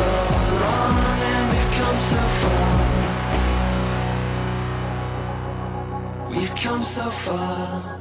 so long and we've come so far. We've come so far.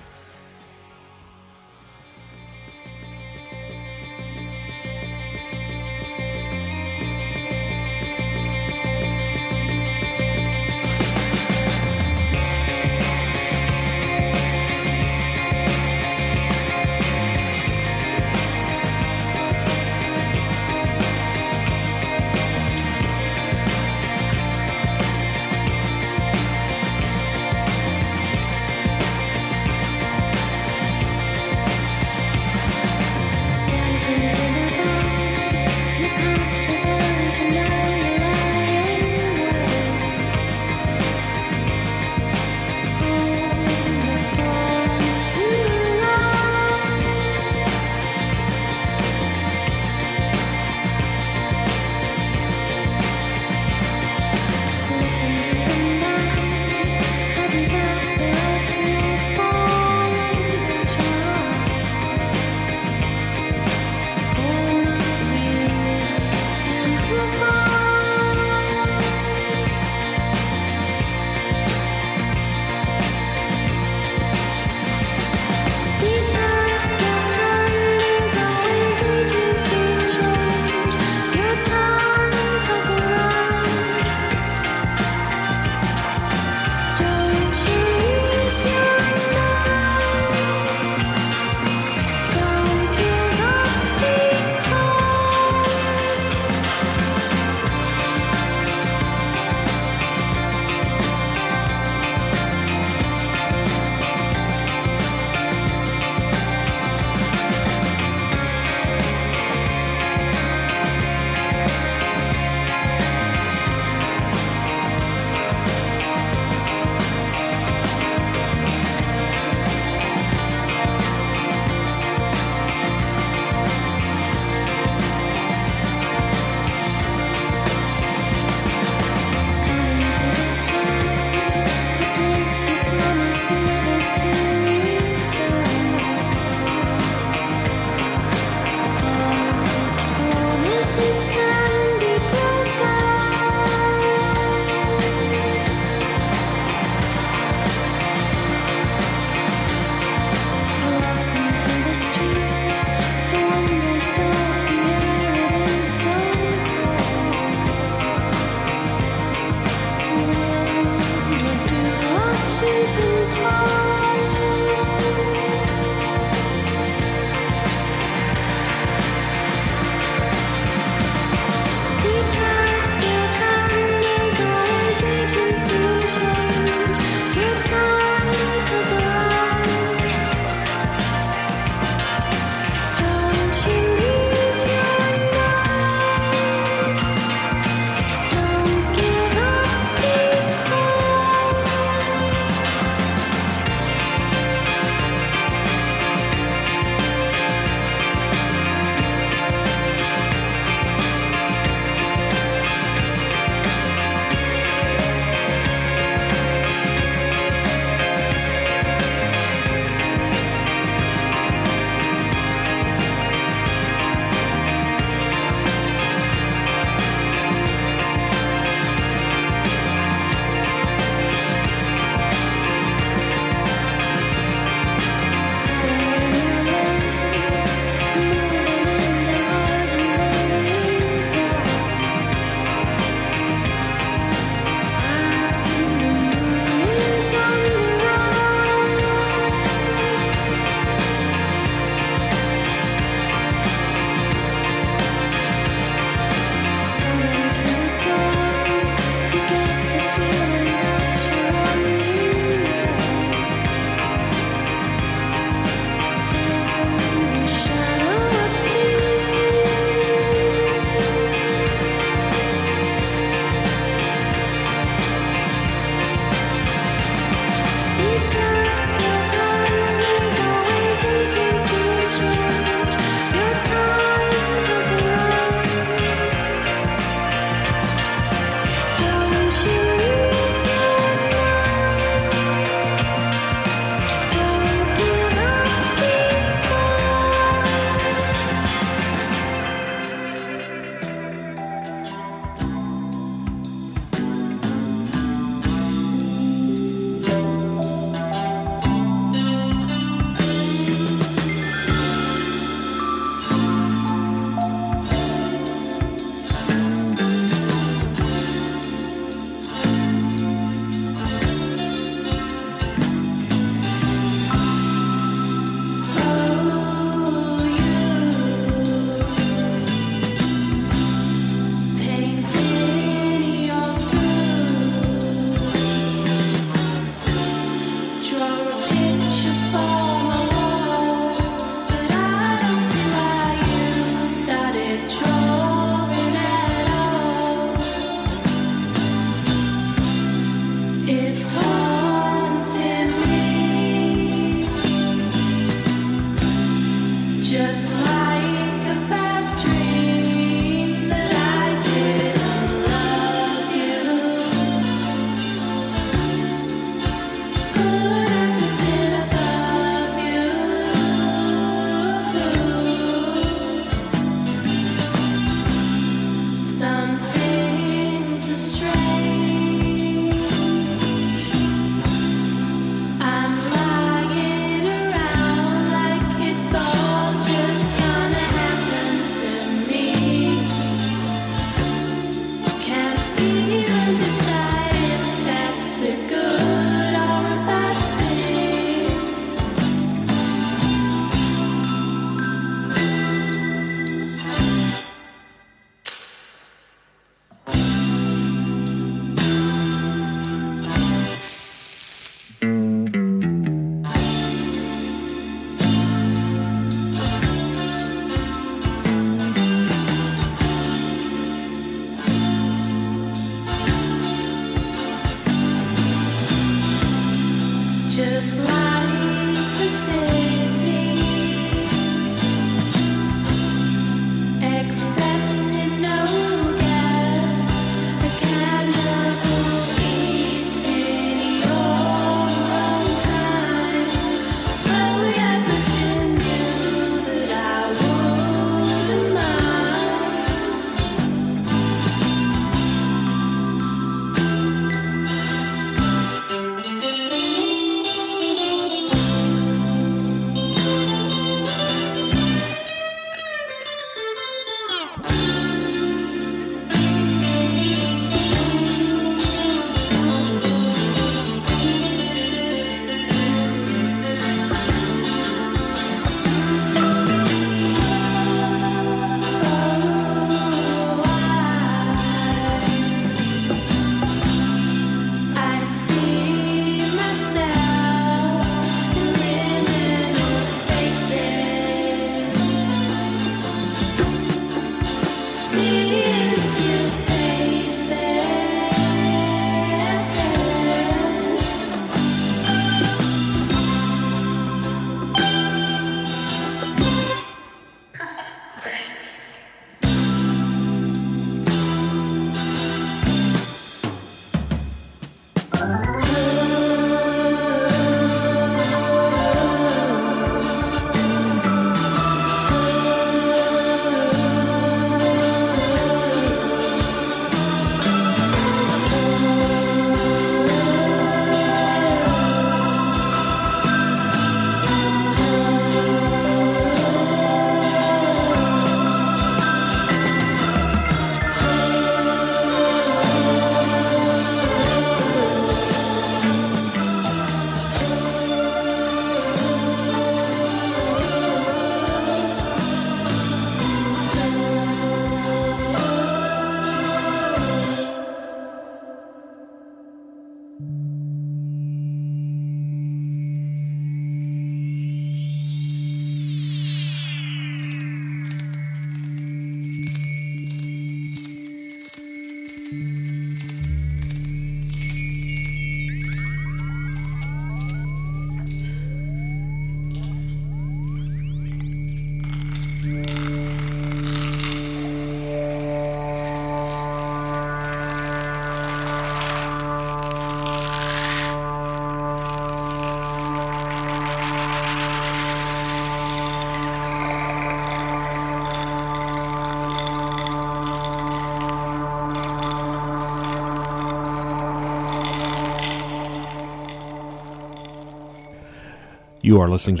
You are listening to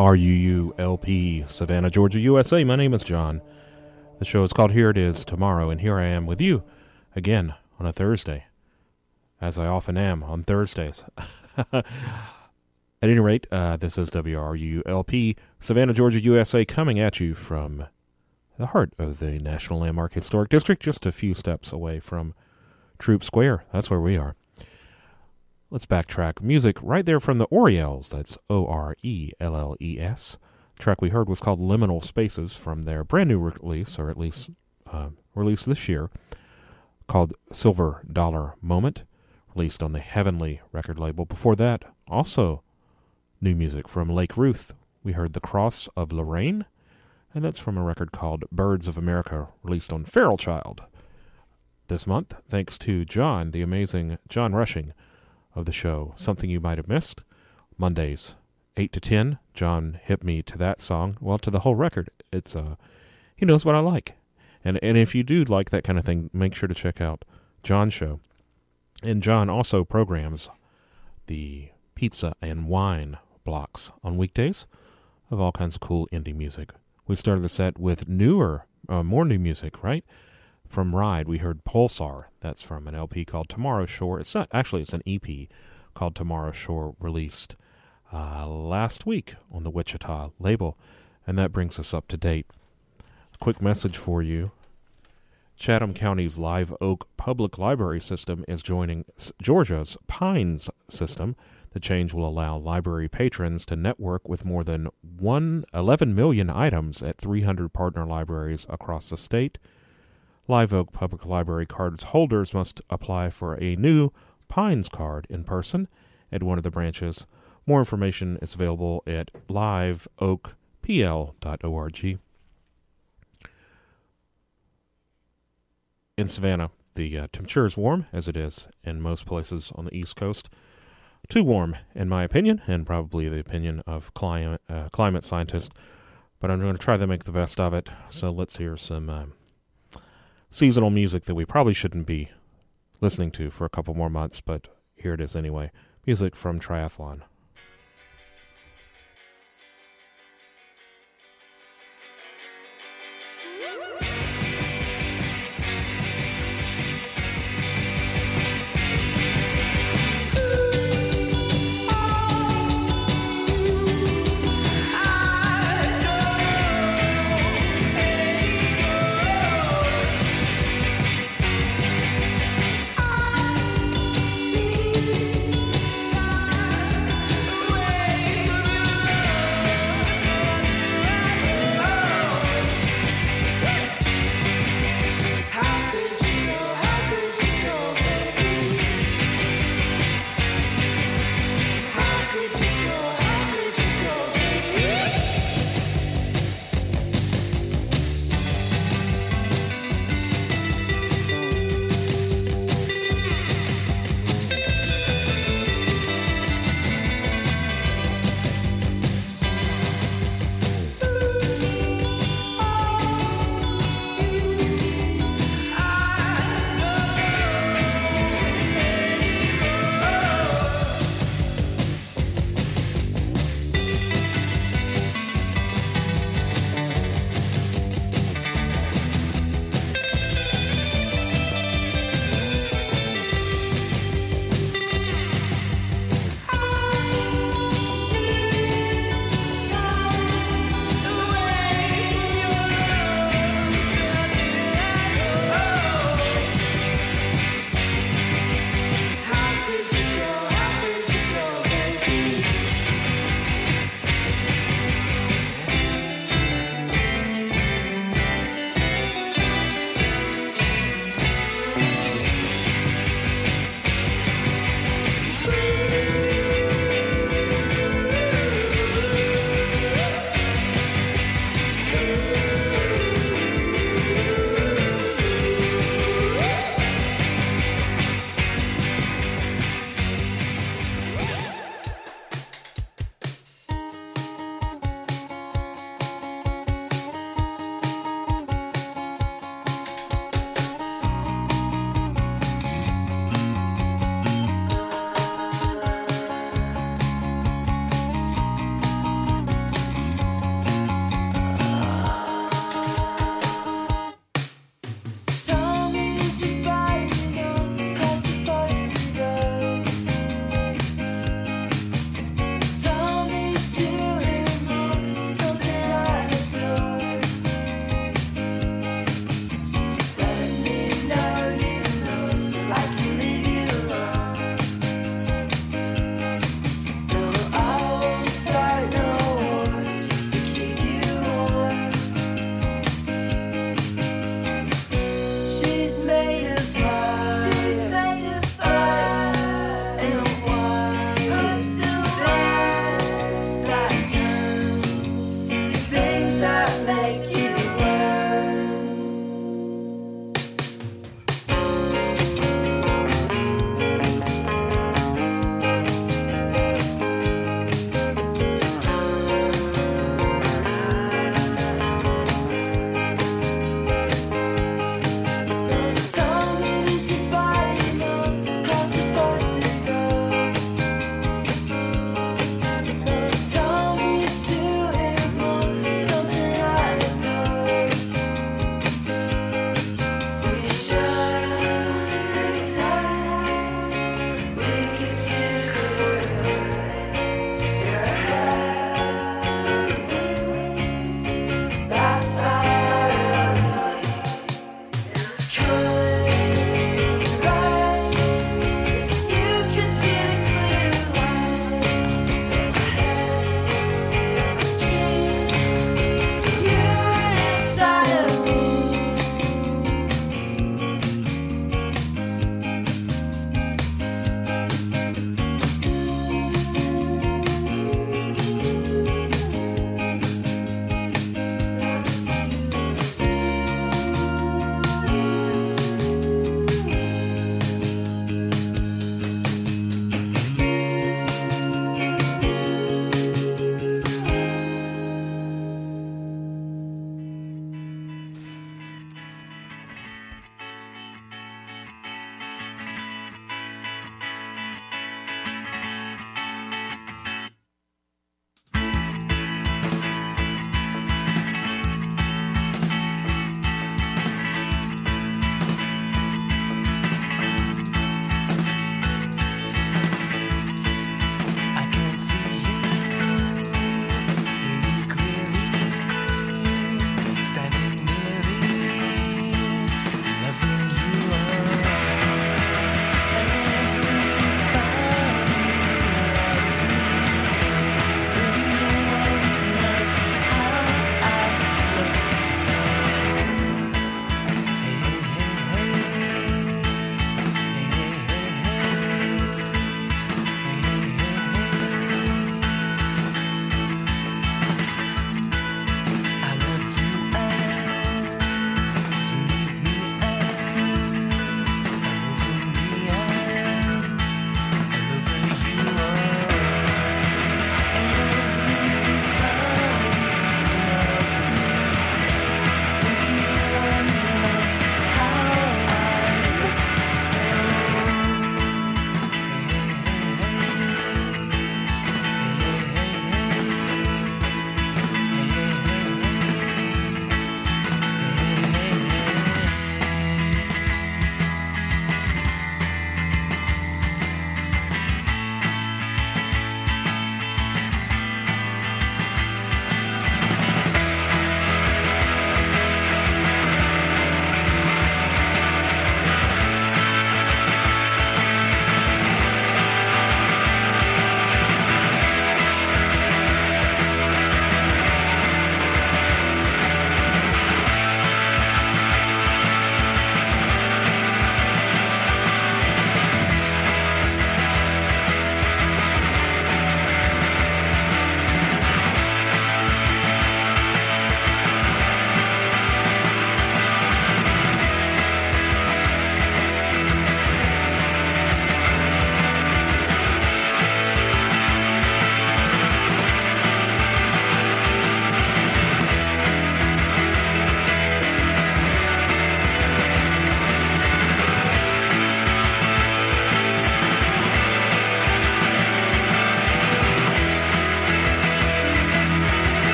WRUU-LP, Savannah, Georgia, USA. My name is John. The show is called Here It Is Tomorrow, and here I am with you again on a Thursday, as I often am on Thursdays. At any rate, this is WRUU-LP, Savannah, Georgia, USA, coming at you from the heart of the National Landmark Historic District, just a few steps away from Troop Square. That's where we are. Let's backtrack. Music right there from the Orelles. That's O-R-E-L-L-E-S. The track we heard was called Liminal Spaces from their brand new release, or at least released this year, called Silver Dollar Moment, released on the Heavenly record label. Before that, also new music from Lake Ruth. We heard The Cross of Lorraine and that's from a record called Birds of America, released on Feral Child this month, thanks to John, the amazing John Rushing of the show Something You Might Have Missed. Mondays, 8 to 10, John hit me to that song, well, to the whole record. It's he knows what I like. And if you do like that kind of thing, make sure to check out John's show. And John also programs the pizza and wine blocks on weekdays of all kinds of cool indie music. We started the set with more new music, right? From Ride, we heard Pulsar. That's from an LP called Tomorrow Shore. It's not, actually, it's an EP called Tomorrow Shore, released last week on the Wichita label. And that brings us up to date. A quick message for you. Chatham County's Live Oak Public Library System is joining Georgia's Pines system. The change will allow library patrons to network with more than 11 million items at 300 partner libraries across the state. Live Oak Public Library cards holders must apply for a new Pines card in person at one of the branches. More information is available at liveoakpl.org. In Savannah, the temperature is warm, as it is in most places on the East Coast. Too warm, in my opinion, and probably the opinion of climate scientists. But I'm going to try to make the best of it. So let's hear some seasonal music that we probably shouldn't be listening to for a couple more months, but here it is anyway. Music from Triathlon. make you learn. Tell me, is your body numb? 'Cause the first to go. Tell me to ignore something I adore.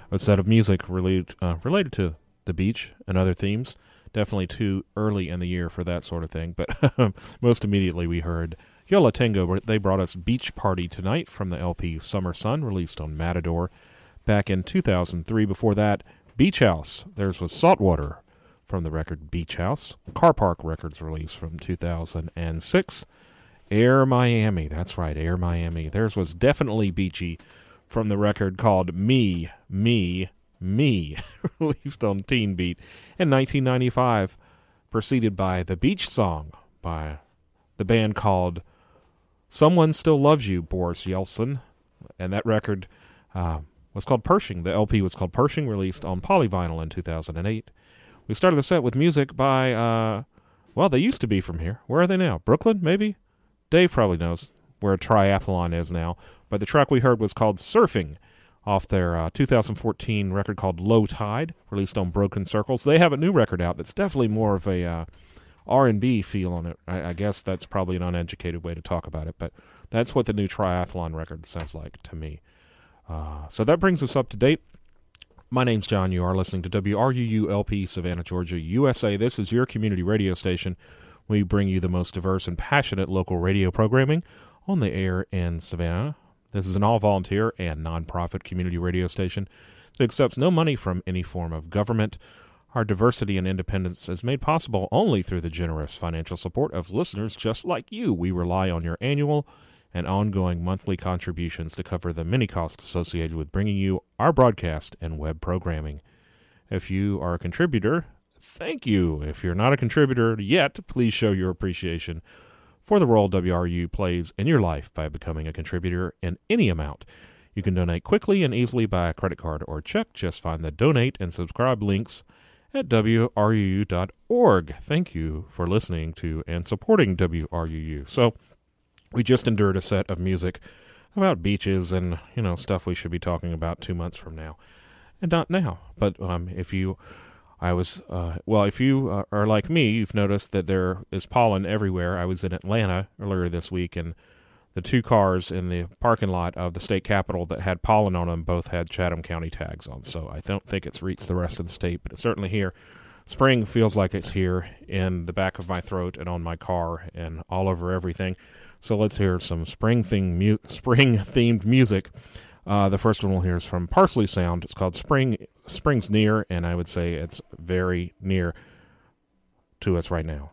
a set of music related to the beach and other themes. Definitely too early in the year for that sort of thing. But most immediately we heard Yo La Tengo. They brought us Beach Party Tonight from the LP Summer Sun, released on Matador back in 2003. Before that, Beach House. Theirs was Saltwater from the record Beach House. Car Park Records release from 2006. Air Miami. That's right, Air Miami. Theirs was Definitely Beachy from the record called Me, released on Teen Beat in 1995, preceded by The Beach Song by the band called Someone Still Loves You, Boris Yeltsin. And that record was called Pershing. The LP was called Pershing, released on Polyvinyl in 2008. We started the set with music by, they used to be from here. Where are they now? Brooklyn, maybe? Dave probably knows where Triathlon is now. But the track we heard was called Surfing, off their 2014 record called Low Tide, released on Broken Circles. They have a new record out that's definitely more of a R&B feel on it. I guess that's probably an uneducated way to talk about it, but that's what the new Triathlon record sounds like to me. So that brings us up to date. My name's John. You are listening to WRUU-LP, Savannah, Georgia, USA. This is your community radio station. We bring you the most diverse and passionate local radio programming on the air in Savannah. This is an all-volunteer and non-profit community radio station that accepts no money from any form of government. Our diversity and independence is made possible only through the generous financial support of listeners just like you. We rely on your annual and ongoing monthly contributions to cover the many costs associated with bringing you our broadcast and web programming. If you are a contributor, thank you. If you're not a contributor yet, please show your appreciation for the role WRU plays in your life by becoming a contributor in any amount. You can donate quickly and easily by a credit card or check. Just find the donate and subscribe links at WRUU.org. Thank you for listening to and supporting WRUU. So, we just endured a set of music about beaches and, stuff we should be talking about 2 months from now. And not now. But if you are like me, you've noticed that there is pollen everywhere. I was in Atlanta earlier this week, and the two cars in the parking lot of the state capitol that had pollen on them both had Chatham County tags on. So I don't think it's reached the rest of the state, but it's certainly here. Spring feels like it's here in the back of my throat and on my car and all over everything. So let's hear some spring-themed music. The first one we'll hear is from Parsley Sound. It's called Spring's Near, and I would say it's very near to us right now.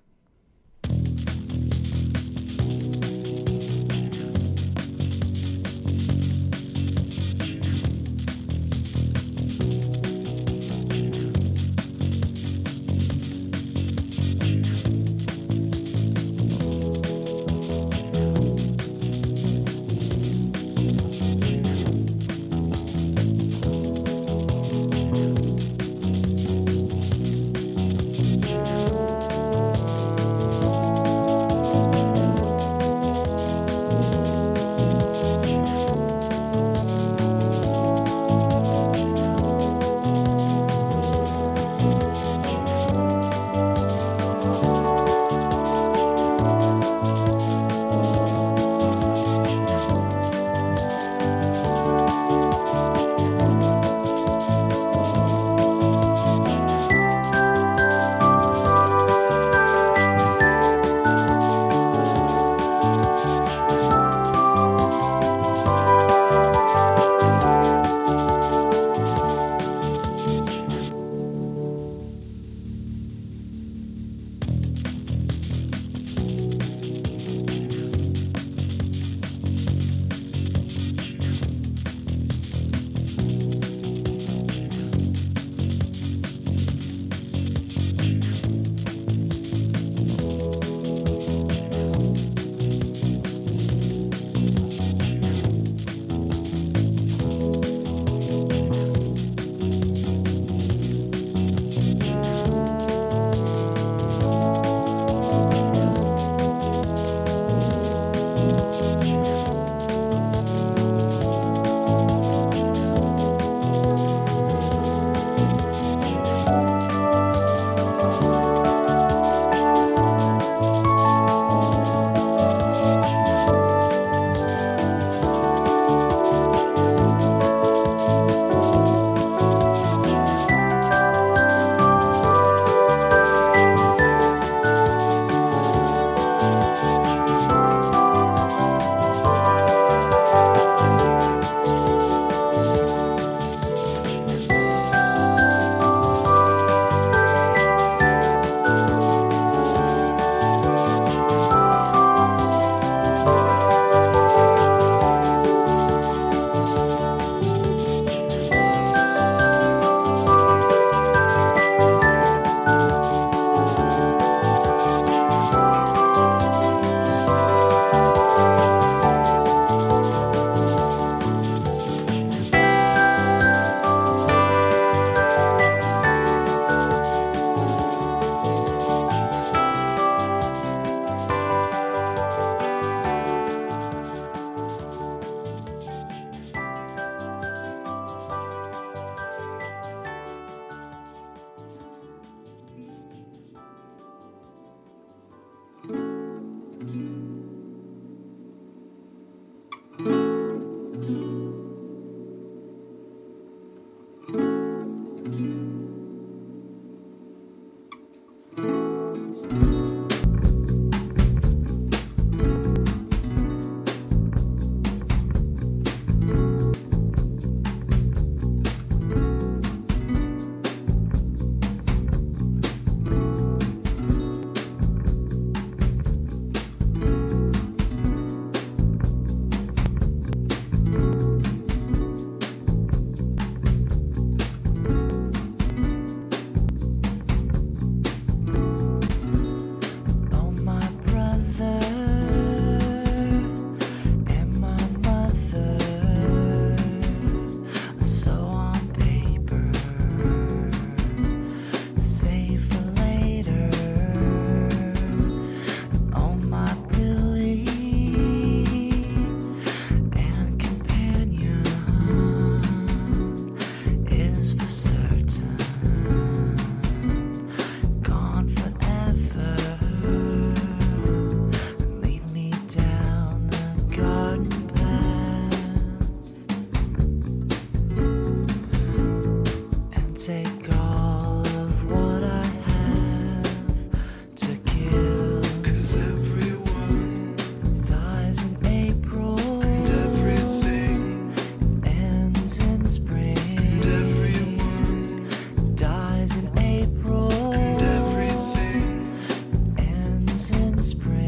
take all of what I have to give. 'Cause everyone dies in April, and everything ends in spring. And everyone dies in April, and everything ends in spring.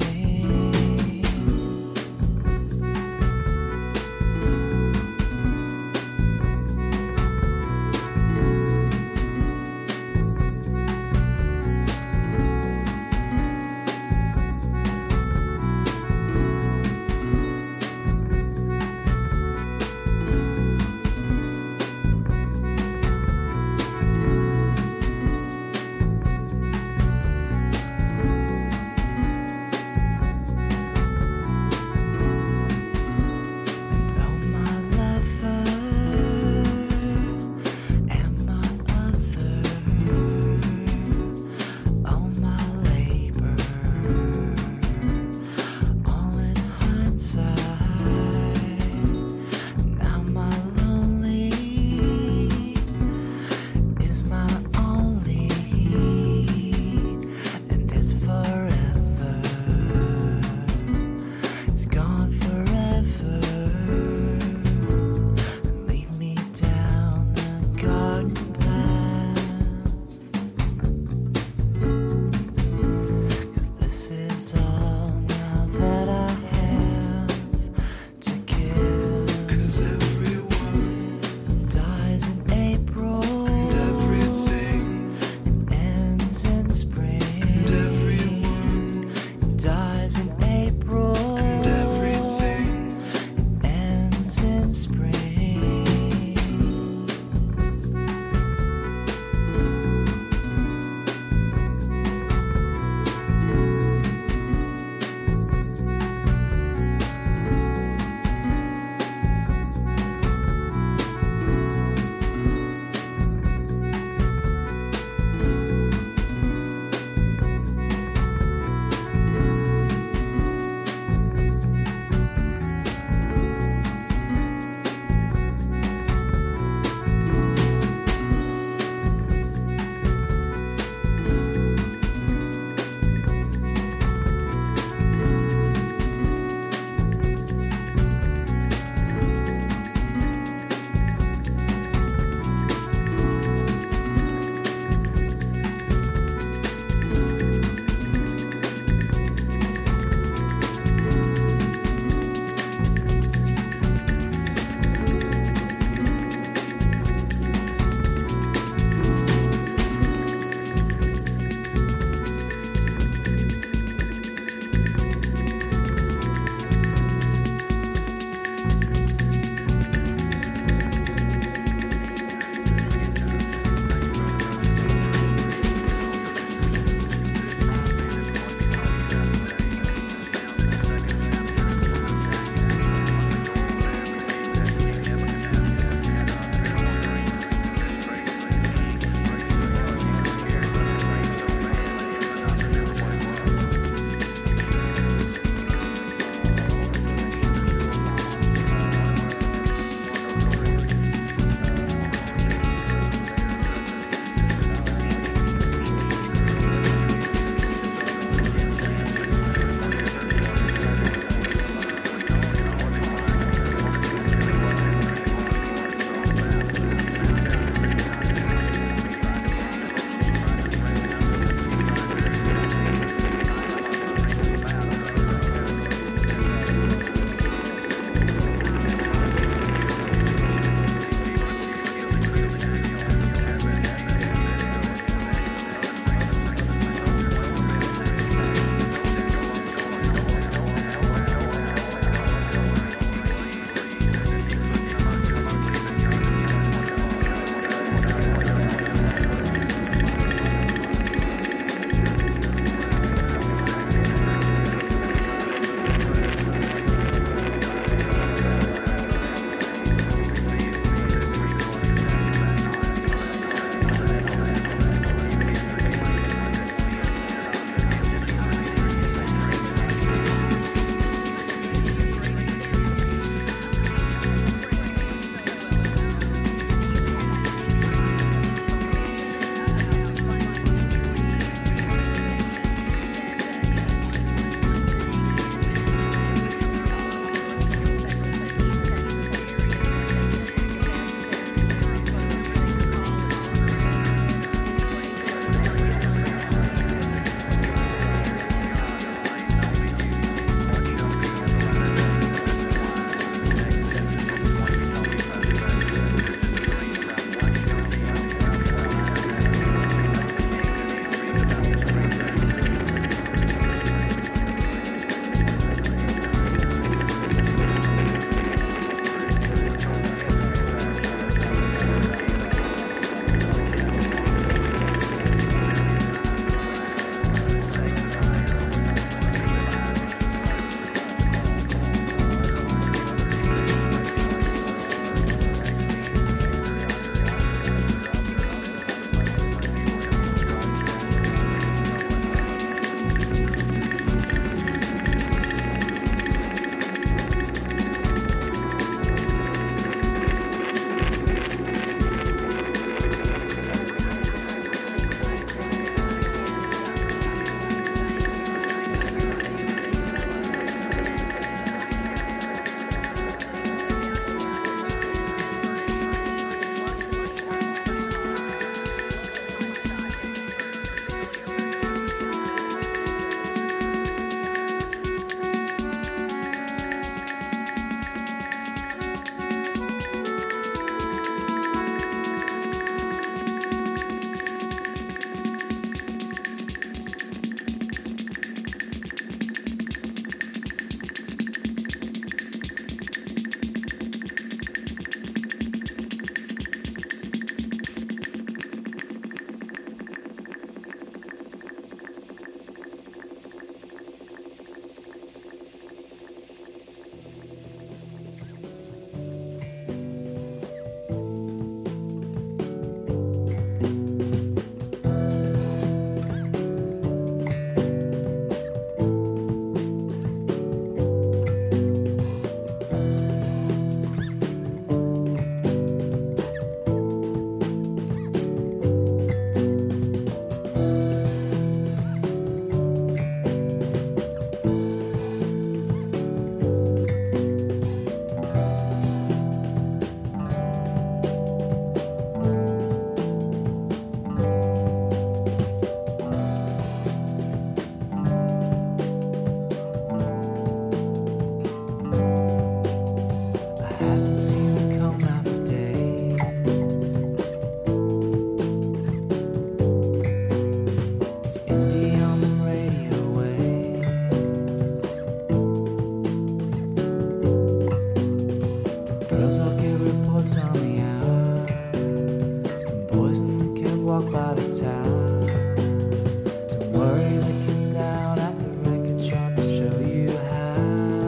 on the hour. From boys in the cab walk by the tower. Don't worry, the kid's down at the record shop to show you how.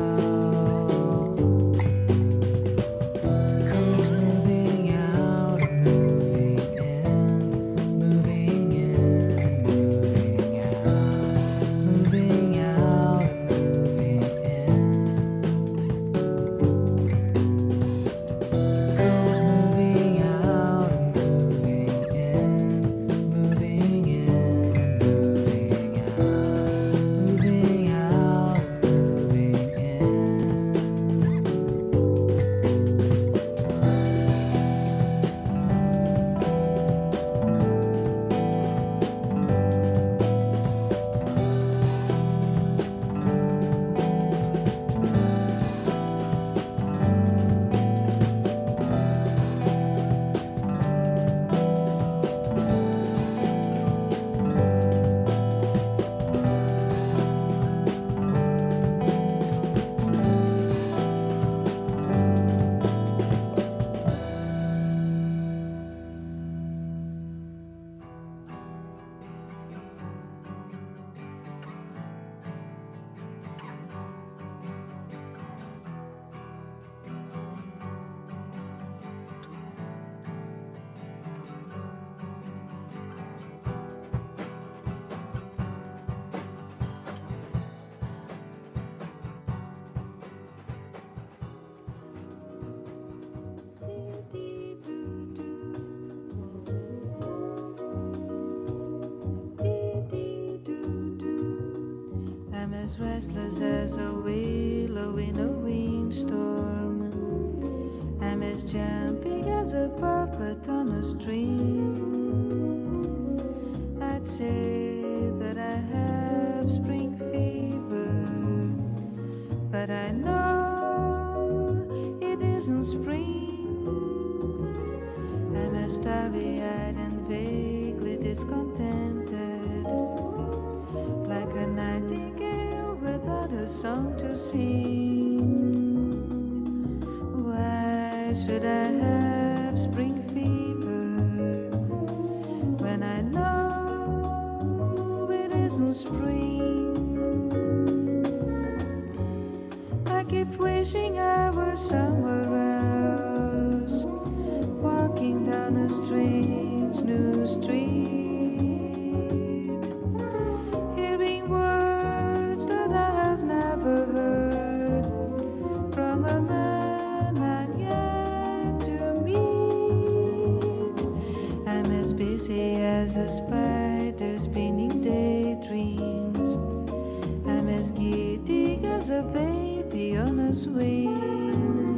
Crew's moving out and moving in, moving in and moving out, moving out and moving in. Crew's moving out and moving in, moving in and moving out, moving out and moving in. I'm as restless as a willow in a windstorm. I'm as jumpy as a puppet on a string. I'd say that I have spring fever, but I know it isn't spring. I'm as starry-eyed and vaguely discontented, like a nightingale without a song to sing. Why should I have spring fever when I know it isn't spring? I keep wishing I were somewhere else, walking down a strange new street, hearing words that I have never heard from a man I'm yet to meet. I'm as busy as a spider spinning daydreams. I'm as giddy as a baby on a swing.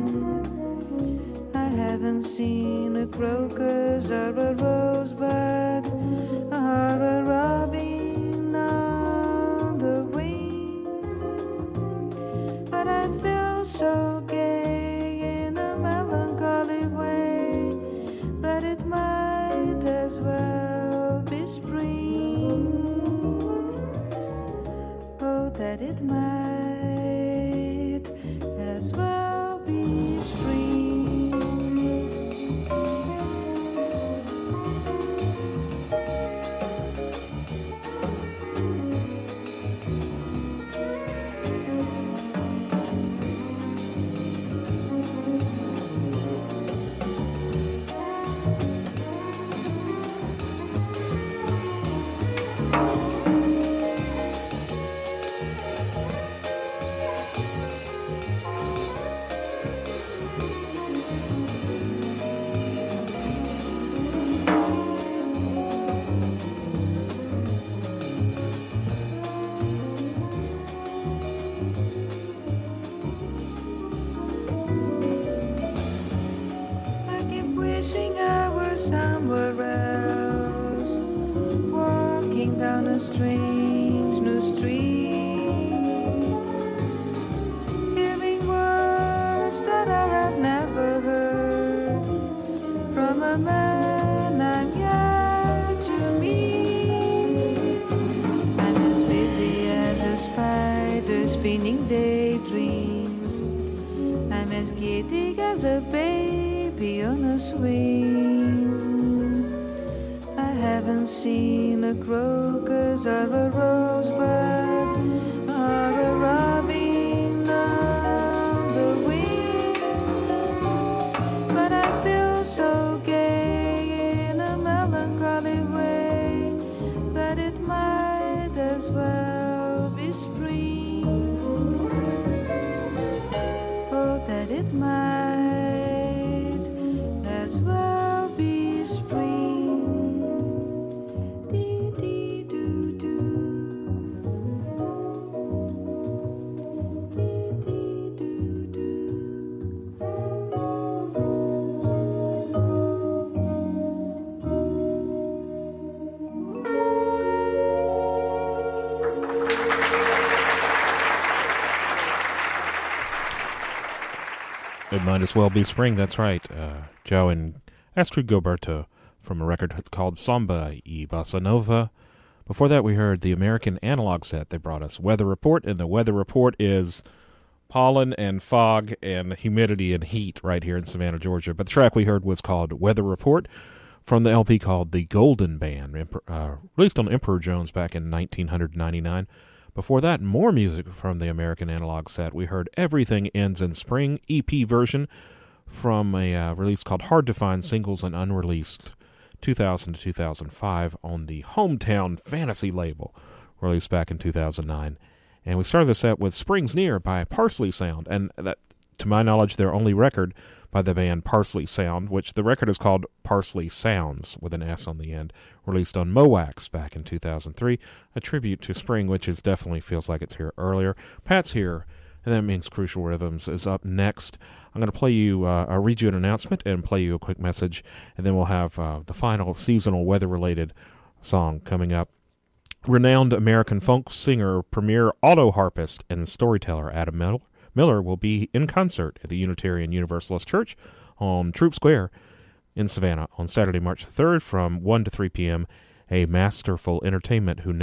I haven't seen a crocus or a rosebud or a robin on the wing, but I feel so gay in a melancholy way that it might as well be spring. Oh, that it might as well be spring. I keep wishing I were somewhere else, walking down a strange new street, hearing words that I have never heard from a man I'm yet to meet. I'm as busy as a spider spinning daydreams. I'm as giddy as a baby happy on a swing. I haven't seen a crocus or a rosebud or a robin on the wing, but I feel so gay in a melancholy way that it might as well be spring. Oh, that it might as well be spring. Dee dee doo doo. Dee dee doo doo. It might as well be spring, that's right. Joe and Astrid Gilberto from a record called Samba y Bossa Nova. Before that, we heard the American Analog Set. They brought us Weather Report, and the Weather Report is pollen and fog and humidity and heat right here in Savannah, Georgia. But the track we heard was called Weather Report from the LP called The Golden Band, released on Emperor Jones back in 1999. Before that, more music from the American Analog Set. We heard Everything Ends in Spring, EP version from a release called Hard to Find Singles and Unreleased 2000 to 2005 on the Hometown Fantasy label, released back in 2009. And we started the set with Springs Near by Parsley Sound, and that, to my knowledge, their only record by the band Parsley Sound, which the record is called Parsley Sounds, with an S on the end, released on Moax back in 2003, a tribute to spring, which is definitely feels like it's here earlier. Pat's here, and that means Crucial Rhythms is up next. I'm going to play you, I'll read you an announcement and play you a quick message, and then we'll have the final seasonal weather-related song coming up. Renowned American folk singer, premier auto harpist, and storyteller Adam Miller will be in concert at the Unitarian Universalist Church on Troop Square in Savannah on Saturday, March 3rd from 1 to 3 p.m. A masterful entertainer who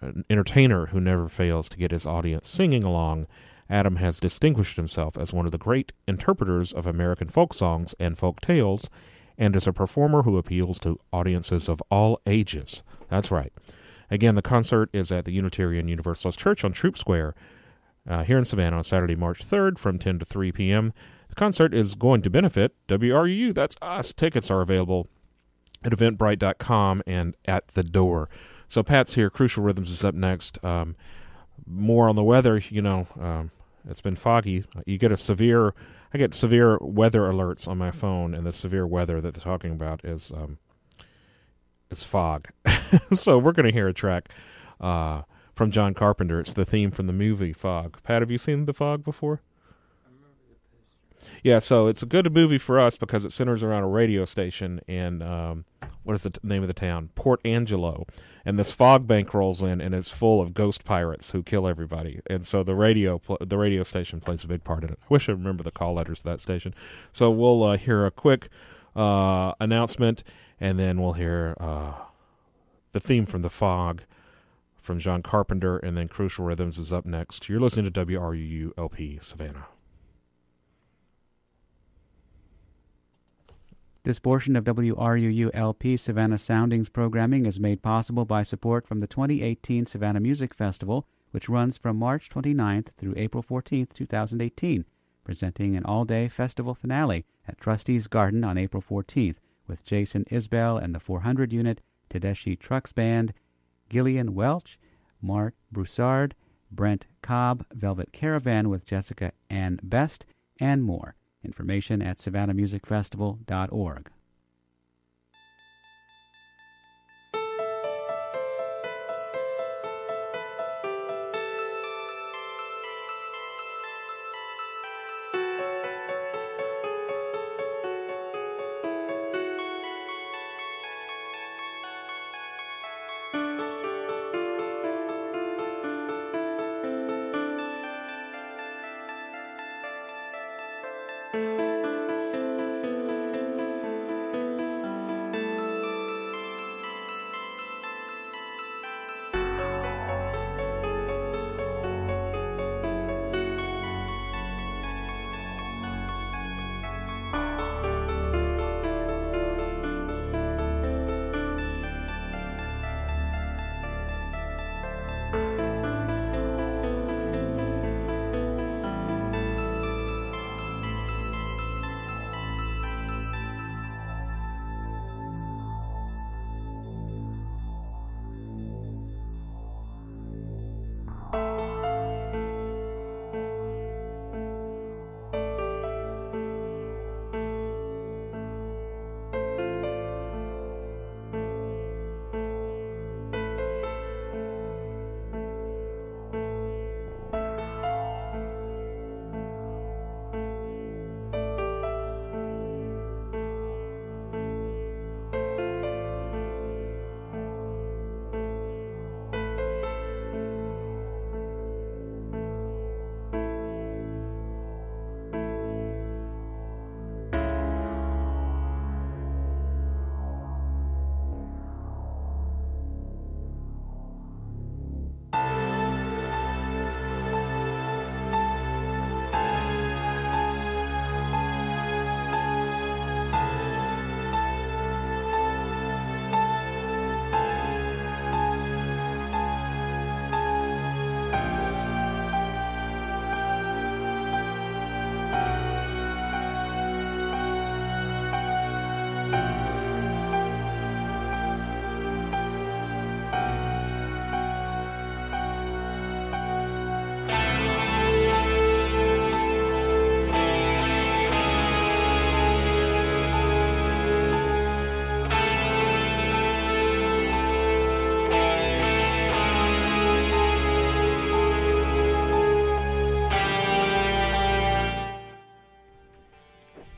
never fails to get his audience singing along. Adam has distinguished himself as one of the great interpreters of American folk songs and folk tales, and is a performer who appeals to audiences of all ages. That's right. Again, the concert is at the Unitarian Universalist Church on Troop Square here in Savannah on Saturday, March 3rd from 10 to 3 p.m. The concert is going to benefit WRUU. That's us. Tickets are available at eventbrite.com and at the door. So Pat's here. Crucial Rhythms is up next. More on the weather. It's been foggy. I get severe weather alerts on my phone, and the severe weather that they're talking about is fog. So we're going to hear a track from John Carpenter. It's the theme from the movie Fog. Pat, have you seen The Fog before? Yeah, so it's a good movie for us because it centers around a radio station in, what is the name of the town? Port Angelo. And this fog bank rolls in, and it's full of ghost pirates who kill everybody. And so the radio station plays a big part in it. I wish I remember the call letters of that station. So we'll hear a quick announcement, and then we'll hear the theme from The Fog from John Carpenter, and then Crucial Rhythms is up next. You're listening to WRUU LP Savannah. This portion of WRUU LP Savannah Soundings programming is made possible by support from the 2018 Savannah Music Festival, which runs from March 29th through April 14th, 2018, presenting an all-day festival finale at Trustees Garden on April 14th with Jason Isbell and the 400 unit Tedeschi Trucks Band, Gillian Welch, Mark Broussard, Brent Cobb, Velvet Caravan with Jessica Ann Best, and more. Information at savannahmusicfestival.org.